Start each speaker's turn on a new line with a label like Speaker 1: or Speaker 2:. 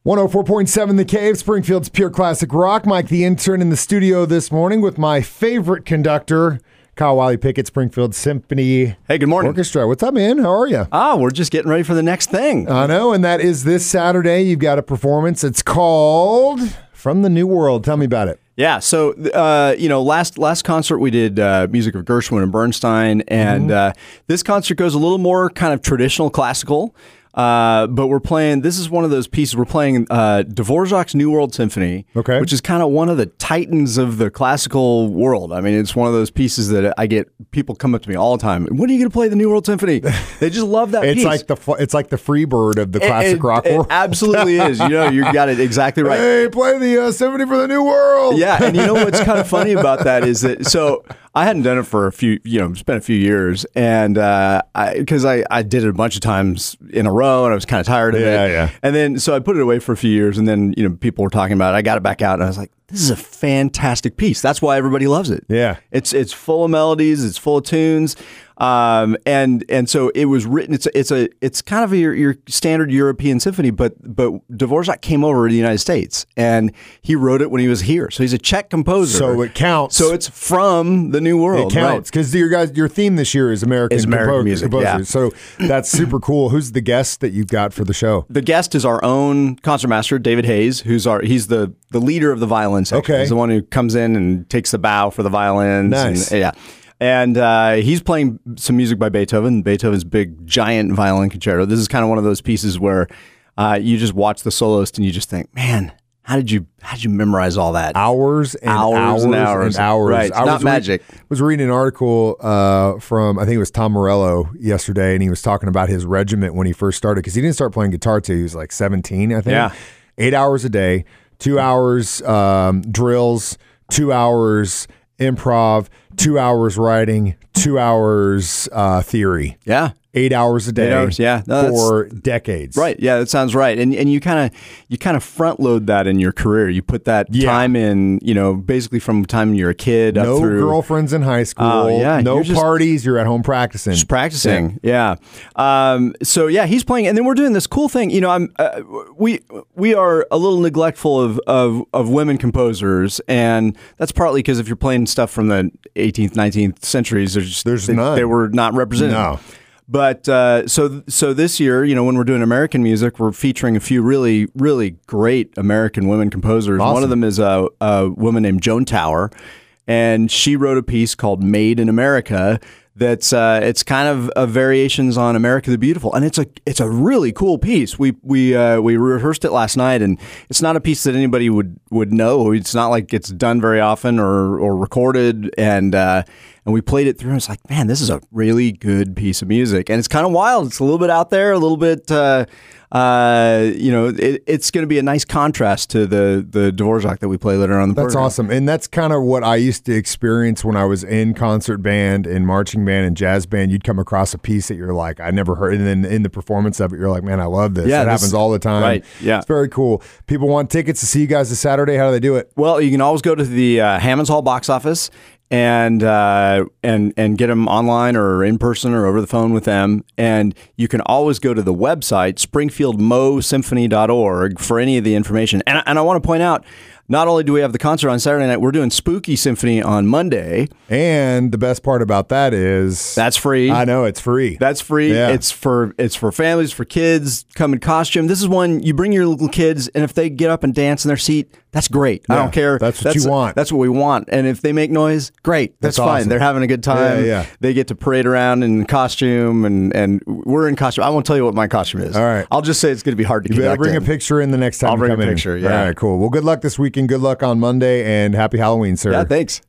Speaker 1: 104.7 The Cave, Springfield's pure classic rock. Mike, the intern, in the studio this morning with my favorite conductor, Kyle Wiley-Pickett, Springfield Symphony
Speaker 2: Hey, good morning.
Speaker 1: Orchestra. What's up, man? How are you?
Speaker 2: We're just getting ready for the next thing.
Speaker 1: I know, and that is this Saturday. You've got a performance. It's called From the New World. Tell me about it.
Speaker 2: Yeah, so last concert we did music of Gershwin and Bernstein, and this concert goes a little more kind of traditional classical. But we're playing, this is one of those pieces, we're playing Dvorak's New World Symphony, which is kind of one of the titans of the classical world. I mean, it's one of those pieces that I get, people come up to me all the time, when are you going to play the New World Symphony? They just love that piece.
Speaker 1: It's like the Freebird of the classic rock world.
Speaker 2: It absolutely is. You got it exactly right.
Speaker 1: Hey, play the Symphony for the New World.
Speaker 2: Yeah, and you know what's kind of funny about that is that, so I hadn't done it for a few, it's been a few years, and because I did it a bunch of times in a row, and I was kind of tired of it.
Speaker 1: Yeah.
Speaker 2: And then, so I put it away for a few years, and then, people were talking about it. I got it back out, and I was like, this is a fantastic piece. That's why everybody loves it.
Speaker 1: Yeah.
Speaker 2: It's full of melodies, it's full of tunes. And so it was written. It's kind of your standard European symphony, but Dvorak came over to the United States and he wrote it when he was here. So he's a Czech composer.
Speaker 1: So it counts.
Speaker 2: So it's from the New World.
Speaker 1: It counts because your theme this year is American
Speaker 2: music.
Speaker 1: composers.
Speaker 2: Yeah.
Speaker 1: So that's super cool. Who's the guest that you've got for the show?
Speaker 2: The guest is our own concertmaster, David Hayes, he's the leader of the violin section.
Speaker 1: Okay.
Speaker 2: He's the one who comes in and takes the bow for the violins.
Speaker 1: Nice.
Speaker 2: And he's playing some music by Beethoven, Beethoven's big, giant violin concerto. This is kind of one of those pieces where you just watch the soloist and you just think, man, how did you memorize all that?
Speaker 1: Hours and hours.
Speaker 2: Right, it's not magic.
Speaker 1: I was reading an article from, I think it was Tom Morello yesterday, and he was talking about his regiment when he first started, because he didn't start playing guitar till he was like 17, I think.
Speaker 2: Yeah.
Speaker 1: 8 hours a day, 2 hours drills, 2 hours improv, 2 hours writing, 2 hours theory.
Speaker 2: Yeah.
Speaker 1: 8 hours a day.
Speaker 2: 8 hours, yeah. No,
Speaker 1: for decades.
Speaker 2: Right. Yeah, that sounds right. And you kind of front load that in your career. You put that time in, basically from the time you're a kid up through.
Speaker 1: No girlfriends in high school. No parties. You're at home practicing.
Speaker 2: Just practicing. Yeah. So yeah, he's playing, and then we're doing this cool thing. We are a little neglectful of women composers, and that's partly because if you're playing stuff from the 18th, 19th centuries,
Speaker 1: there's none.
Speaker 2: They were not represented.
Speaker 1: No.
Speaker 2: But so this year, when we're doing American music, we're featuring a few really, really great American women composers.
Speaker 1: Awesome.
Speaker 2: One of them is a woman named Joan Tower, and she wrote a piece called "Made in America." That's it's kind of variations on America the Beautiful, and it's a really cool piece. We rehearsed it last night, and it's not a piece that anybody would know. It's not like it's done very often or recorded, and we played it through, and it's like, man, this is a really good piece of music. And it's kind of wild. It's a little bit out there, a little bit, it's going to be a nice contrast to the Dvorak that we play later on in the program.
Speaker 1: That's awesome. And that's kind of what I used to experience when I was in concert band and marching band and jazz band. You'd come across a piece that you're like, I never heard. And then in the performance of it, you're like, man, I love this.
Speaker 2: Yeah,
Speaker 1: it happens all the time.
Speaker 2: Right. Yeah.
Speaker 1: It's very cool. People want tickets to see you guys this Saturday. How do they do it?
Speaker 2: Well, you can always go to the Hammonds Hall box office and get them online or in person or over the phone with them. And you can always go to the website, springfieldmosymphony.org, for any of the information. And I want to point out, not only do we have the concert on Saturday night, we're doing Spooky Symphony on Monday.
Speaker 1: And the best part about that is...
Speaker 2: That's free.
Speaker 1: I know, it's free.
Speaker 2: That's free.
Speaker 1: Yeah.
Speaker 2: It's for families, for kids, come in costume. This is one, you bring your little kids, and if they get up and dance in their seat, that's great.
Speaker 1: Yeah,
Speaker 2: I don't care.
Speaker 1: That's what you want.
Speaker 2: That's what we want. And if they make noise, great. That's fine.
Speaker 1: Awesome.
Speaker 2: They're having a good time.
Speaker 1: Yeah.
Speaker 2: They get to parade around in costume, and we're in costume. I won't tell you what my costume is.
Speaker 1: All right.
Speaker 2: I'll just say it's going to be hard to get.
Speaker 1: You better bring a picture in the next time
Speaker 2: I'll
Speaker 1: you
Speaker 2: bring
Speaker 1: come
Speaker 2: a
Speaker 1: in.
Speaker 2: picture, yeah.
Speaker 1: All right, cool. Well, good luck this weekend. Good luck on Monday, and happy Halloween, sir.
Speaker 2: Yeah, thanks.